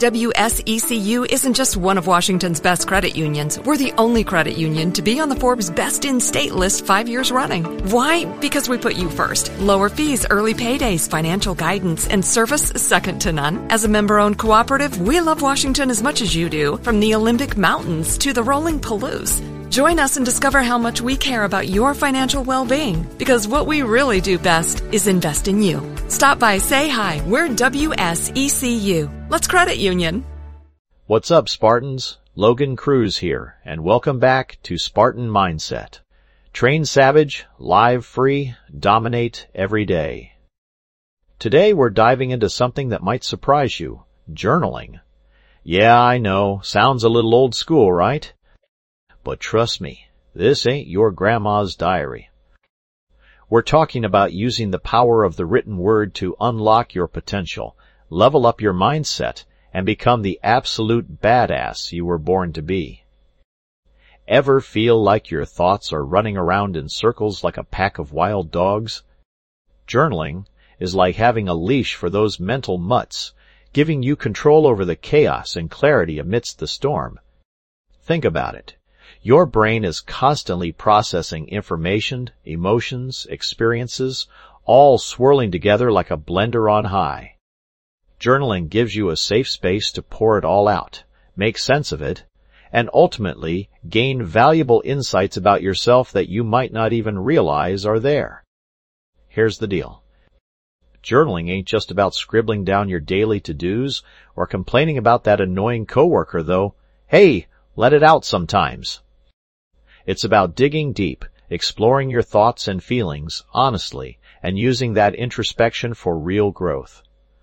WSECU isn't just one of Washington's best credit unions. We're the only credit union to be on the Forbes Best in State list 5 years running. Why? Because we put you first. Lower fees, early paydays, financial guidance, and service second to none. As a member-owned cooperative, we love Washington as much as you do, from the Olympic Mountains to the rolling Palouse. Join us and discover how much we care about your financial well-being, because what we really do best is invest in you. Stop by, say hi. We're WSECU. Let's credit union. What's up, Spartans? Logan Cruz here, and welcome back to Spartan Mindset. Train savage, live free, dominate every day. Today we're diving into something that might surprise you, journaling. Yeah, I know, sounds a little old school, right? But trust me, this ain't your grandma's diary. We're talking about using the power of the written word to unlock your potential, level up your mindset, and become the absolute badass you were born to be. Ever feel like your thoughts are running around in circles like a pack of wild dogs? Journaling is like having a leash for those mental mutts, giving you control over the chaos and clarity amidst the storm. Think about it. Your brain is constantly processing information, emotions, experiences, all swirling together like a blender on high. Journaling gives you a safe space to pour it all out, make sense of it, and ultimately gain valuable insights about yourself that you might not even realize are there. Here's the deal. Journaling ain't just about scribbling down your daily to-dos or complaining about that annoying coworker, though. Hey, let it out sometimes. It's about digging deep, exploring your thoughts and feelings honestly, and using that introspection for real growth.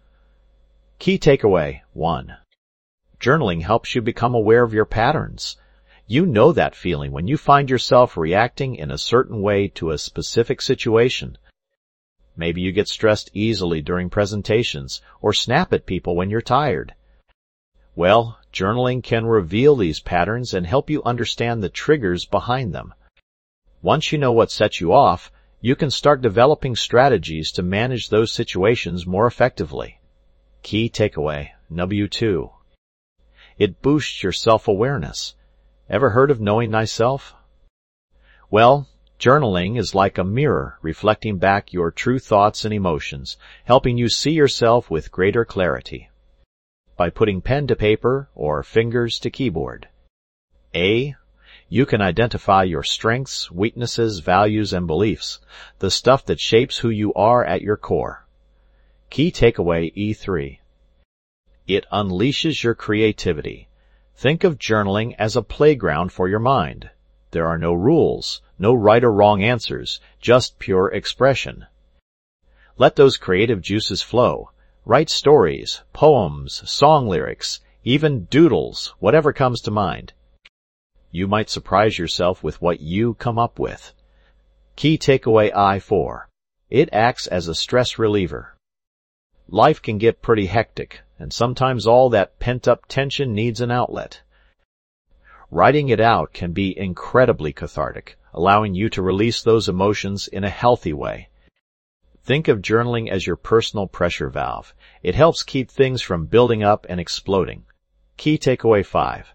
Key takeaway 1. Journaling helps you become aware of your patterns. You know that feeling when you find yourself reacting in a certain way to a specific situation. Maybe you get stressed easily during presentations or snap at people when you're tired. Well, journaling can reveal these patterns and help you understand the triggers behind them. Once you know what sets you off, you can start developing strategies to manage those situations more effectively. Key takeaway, W2. It boosts your self-awareness. Ever heard of knowing thyself? Well, journaling is like a mirror reflecting back your true thoughts and emotions, helping you see yourself with greater clarity. By putting pen to paper or fingers to keyboard. A. You can identify your strengths, weaknesses, values, and beliefs, the stuff that shapes who you are at your core. Key takeaway E3. It unleashes your creativity. Think of journaling as a playground for your mind. There are no rules, no right or wrong answers, just pure expression. Let those creative juices flow. Write stories, poems, song lyrics, even doodles, whatever comes to mind. You might surprise yourself with what you come up with. Key takeaway I4. It acts as a stress reliever. Life can get pretty hectic, and sometimes all that pent-up tension needs an outlet. Writing it out can be incredibly cathartic, allowing you to release those emotions in a healthy way. Think of journaling as your personal pressure valve. It helps keep things from building up and exploding. Key takeaway 5.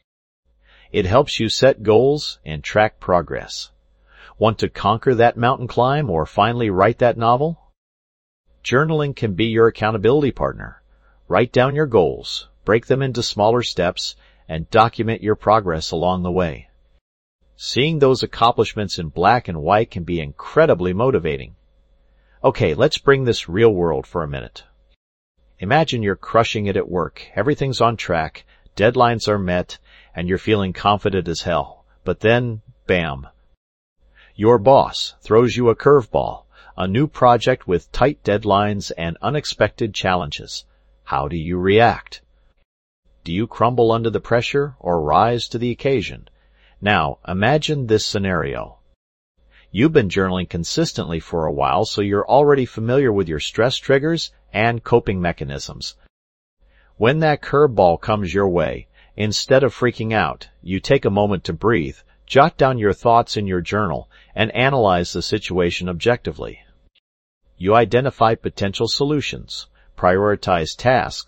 It helps you set goals and track progress. Want to conquer that mountain climb or finally write that novel? Journaling can be your accountability partner. Write down your goals, break them into smaller steps, and document your progress along the way. Seeing those accomplishments in black and white can be incredibly motivating. Okay, let's bring this real world for a minute. Imagine you're crushing it at work. Everything's on track, deadlines are met, and you're feeling confident as hell. But then, bam. Your boss throws you a curveball, a new project with tight deadlines and unexpected challenges. How do you react? Do you crumble under the pressure or rise to the occasion? Now, imagine this scenario. You've been journaling consistently for a while, so you're already familiar with your stress triggers and coping mechanisms. When that curveball comes your way, instead of freaking out, you take a moment to breathe, jot down your thoughts in your journal, and analyze the situation objectively. You identify potential solutions, prioritize tasks,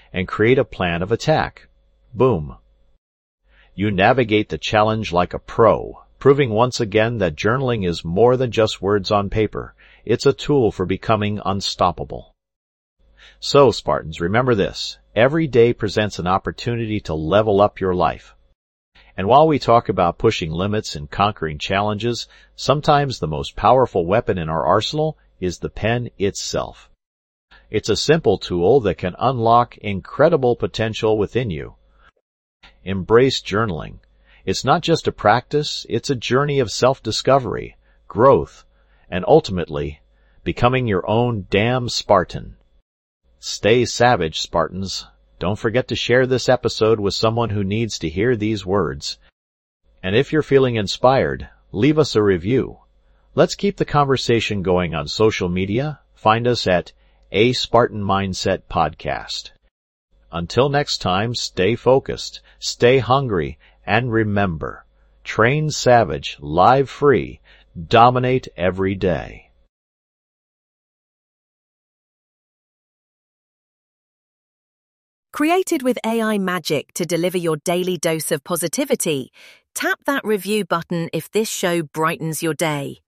and create a plan of attack. Boom. You navigate the challenge like a pro, proving once again that journaling is more than just words on paper. It's a tool for becoming unstoppable. So, Spartans, remember this. Every day presents an opportunity to level up your life. And while we talk about pushing limits and conquering challenges, sometimes the most powerful weapon in our arsenal is the pen itself. It's a simple tool that can unlock incredible potential within you. Embrace journaling. It's not just a practice, it's a journey of self-discovery, growth, and ultimately, becoming your own damn Spartan. Stay savage, Spartans. Don't forget to share this episode with someone who needs to hear these words. And if you're feeling inspired, leave us a review. Let's keep the conversation going on social media. Find us at A Spartan Mindset Podcast. Until next time, stay focused, stay hungry, and remember, train savage, live free, dominate every day. Created with AI magic to deliver your daily dose of positivity, tap that review button if this show brightens your day.